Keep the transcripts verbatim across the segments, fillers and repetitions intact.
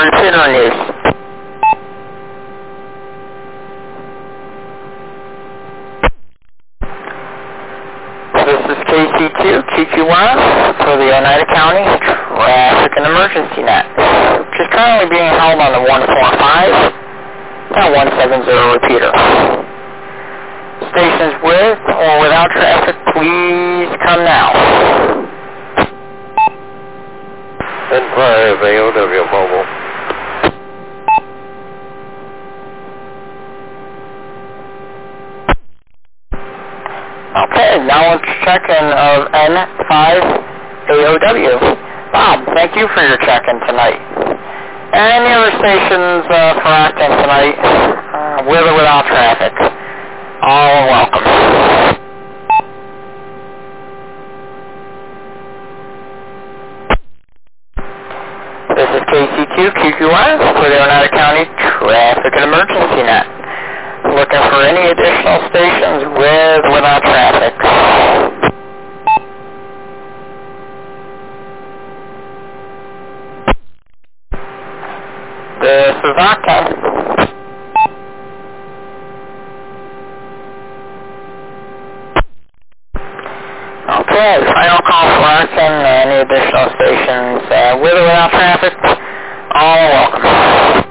repeater in use. This is K C Q, Q Q one for the Oneida County Traffic and Emergency Net, which is currently being held on the one four five and one seven zero repeater. Stations with or without traffic, please come now. ten five A O W Mobile. Okay, now let's check in of N five A O W. Bob, thank you for your check-in tonight. Any other stations uh, for acting tonight, uh, with or without traffic? All are welcome. This is K C Q, Q Q one for the Oneida County Traffic and Emergency Net. Looking for any additional stations with or without traffic. This is Octane. Okay, final call for Octane. Any additional stations uh, with or without traffic? All are welcome.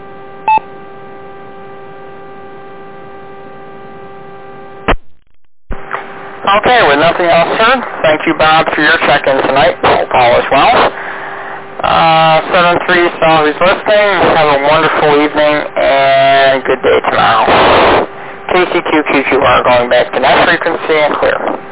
Okay, with nothing else heard, thank you, Bob, for your check-in tonight. Hope all is well. Uh, seven three, so who's listening, have a wonderful evening and good day tomorrow. K C Q Q Q R going back to net frequency and clear.